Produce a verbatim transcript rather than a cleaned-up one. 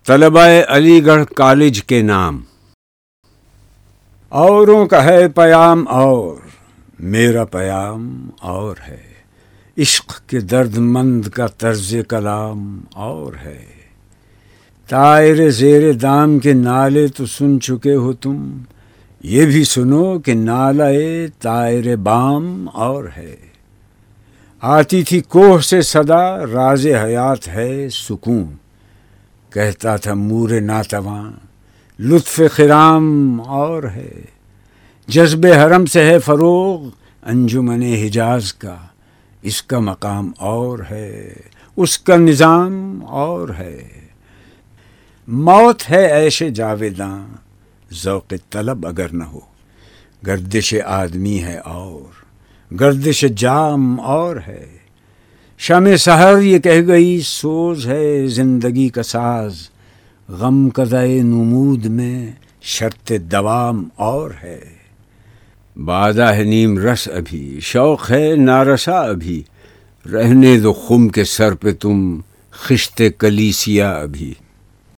طلبہ علی گڑھ کالج کے نام۔ اوروں کا ہے پیام اور میرا پیام اور ہے، عشق کے درد مند کا طرز کلام اور ہے۔ طائر زیر دام کے نالے تو سن چکے ہو تم، یہ بھی سنو کہ نالے طائر بام اور ہے۔ آتی تھی کوہ سے صدا راز حیات ہے سکون، کہتا تھا مور ناتواں لطف خرام اور ہے۔ جذب حرم سے ہے فروغ انجمن حجاز کا، اس کا مقام اور ہے، اس کا نظام اور ہے۔ موت ہے عیش جاویداں ذوق طلب اگر نہ ہو، گردش آدمی ہے اور گردش جام اور ہے۔ شمع سحر یہ کہہ گئی سوز ہے زندگی کا ساز، غم قضائے نمود میں شرط دوام اور ہے۔ بادہ ہے نیم رس ابھی، شوق ہے نارسا ابھی، رہنے دو خم کے سر پہ تم خشت کلیسیا ابھی۔